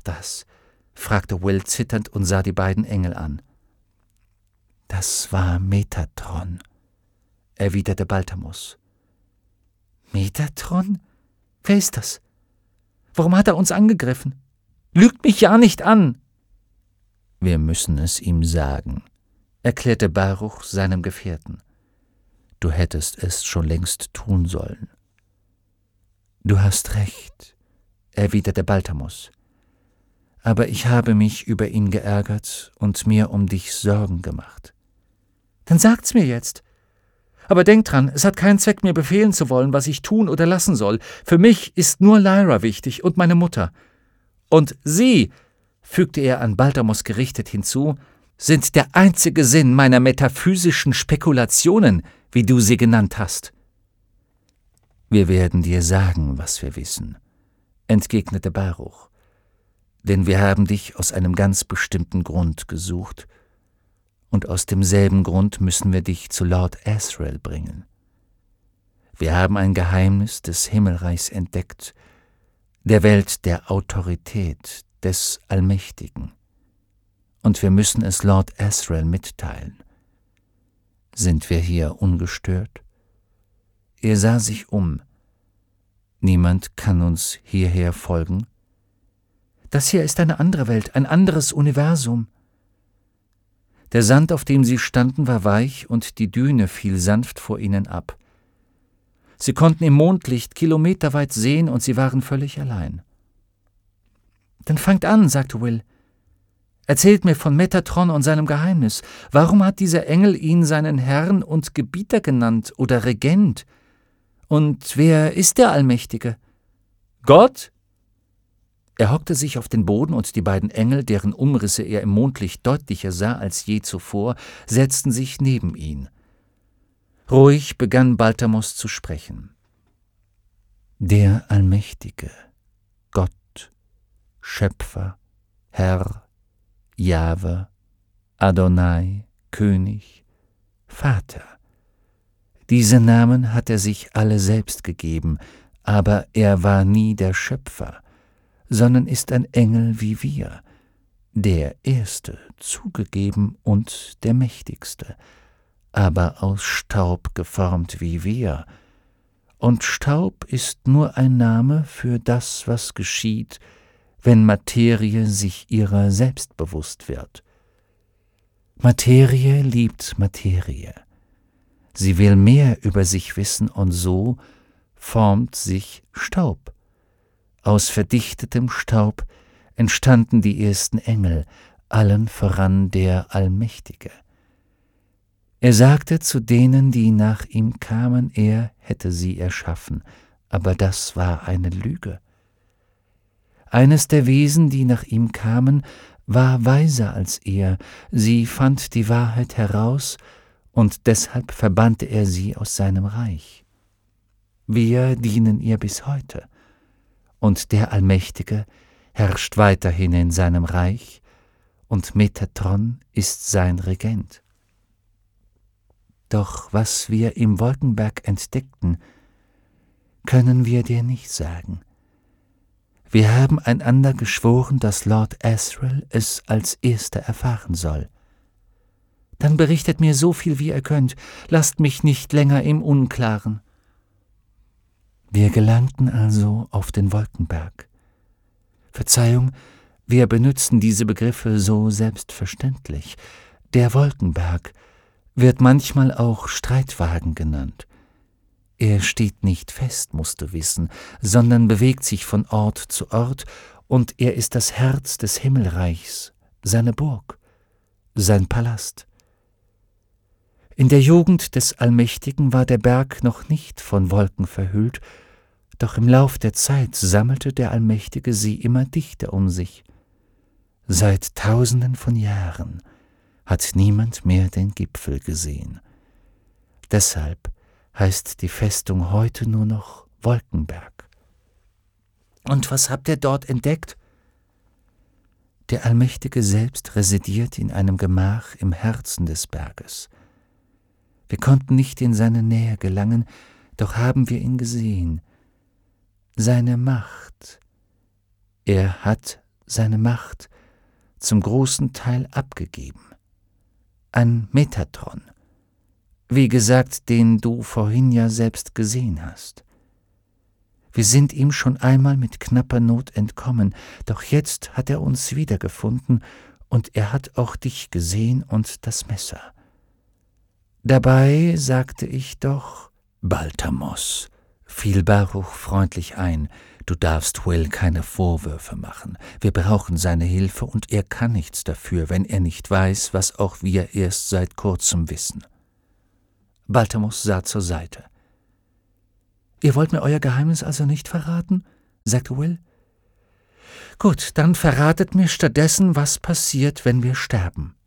das?« fragte Will zitternd und sah die beiden Engel an. »Das war Metatron«, erwiderte Balthamos. »Metatron? Wer ist das? Warum hat er uns angegriffen? Lügt mich ja nicht an!« »Wir müssen es ihm sagen«, erklärte Baruch seinem Gefährten. »Du hättest es schon längst tun sollen.« »Du hast recht«, erwiderte Balthamos. »Aber ich habe mich über ihn geärgert und mir um dich Sorgen gemacht.« »Dann sagt's mir jetzt. Aber denk dran, es hat keinen Zweck, mir befehlen zu wollen, was ich tun oder lassen soll. Für mich ist nur Lyra wichtig und meine Mutter. Und sie«, fügte er an Balthamos gerichtet hinzu, »sind der einzige Sinn meiner metaphysischen Spekulationen, wie du sie genannt hast.« »Wir werden dir sagen, was wir wissen«, entgegnete Baruch, »denn wir haben dich aus einem ganz bestimmten Grund gesucht, und aus demselben Grund müssen wir dich zu Lord Asriel bringen. Wir haben ein Geheimnis des Himmelreichs entdeckt, der Welt der Autorität des Allmächtigen, und wir müssen es Lord Asriel mitteilen. Sind wir hier ungestört?« Er sah sich um. »Niemand kann uns hierher folgen?« »Das hier ist eine andere Welt, ein anderes Universum.« Der Sand, auf dem sie standen, war weich und die Düne fiel sanft vor ihnen ab. Sie konnten im Mondlicht kilometerweit sehen und sie waren völlig allein. »Dann fangt an«, sagte Will. »Erzählt mir von Metatron und seinem Geheimnis. Warum hat dieser Engel ihn seinen Herrn und Gebieter genannt oder Regent? Und wer ist der Allmächtige?« »Gott?« Er hockte sich auf den Boden und die beiden Engel, deren Umrisse er im Mondlicht deutlicher sah als je zuvor, setzten sich neben ihn. Ruhig begann Balthamos zu sprechen. »Der Allmächtige, Gott, Schöpfer, Herr, Jahwe, Adonai, König, Vater. Diese Namen hat er sich alle selbst gegeben, aber er war nie der Schöpfer, sondern ist ein Engel wie wir, der Erste, zugegeben, und der Mächtigste, aber aus Staub geformt wie wir. Und Staub ist nur ein Name für das, was geschieht, wenn Materie sich ihrer selbst bewusst wird. Materie liebt Materie. Sie will mehr über sich wissen, und so formt sich Staub. Aus verdichtetem Staub entstanden die ersten Engel, allen voran der Allmächtige. Er sagte zu denen, die nach ihm kamen, er hätte sie erschaffen, aber das war eine Lüge. Eines der Wesen, die nach ihm kamen, war weiser als er, sie fand die Wahrheit heraus, und deshalb verbannte er sie aus seinem Reich. Wir dienen ihr bis heute, und der Allmächtige herrscht weiterhin in seinem Reich, und Metatron ist sein Regent. Doch was wir im Wolkenberg entdeckten, können wir dir nicht sagen. Wir haben einander geschworen, dass Lord Asriel es als Erster erfahren soll. Dann berichtet mir so viel, wie ihr könnt, lasst mich nicht länger im Unklaren.« Wir gelangten also auf den Wolkenberg. Verzeihung, wir benützen diese Begriffe so selbstverständlich. Der Wolkenberg wird manchmal auch Streitwagen genannt. Er steht nicht fest, musst du wissen, sondern bewegt sich von Ort zu Ort, und er ist das Herz des Himmelreichs, seine Burg, sein Palast. In der Jugend des Allmächtigen war der Berg noch nicht von Wolken verhüllt, doch im Lauf der Zeit sammelte der Allmächtige sie immer dichter um sich. Seit Tausenden von Jahren hat niemand mehr den Gipfel gesehen. Deshalb heißt die Festung heute nur noch Wolkenberg. Und was habt ihr dort entdeckt? Der Allmächtige selbst residiert in einem Gemach im Herzen des Berges. Wir konnten nicht in seine Nähe gelangen, doch haben wir ihn gesehen. Seine Macht. Er hat seine Macht zum großen Teil abgegeben. An Metatron, wie gesagt, den du vorhin ja selbst gesehen hast. Wir sind ihm schon einmal mit knapper Not entkommen, doch jetzt hat er uns wiedergefunden, und er hat auch dich gesehen und das Messer. Dabei sagte ich doch, Balthamos, fiel Baruch freundlich ein, du darfst Will keine Vorwürfe machen. Wir brauchen seine Hilfe, und er kann nichts dafür, wenn er nicht weiß, was auch wir erst seit kurzem wissen. Balthamos sah zur Seite. »Ihr wollt mir euer Geheimnis also nicht verraten?« sagte Will. »Gut, dann verratet mir stattdessen, was passiert, wenn wir sterben.«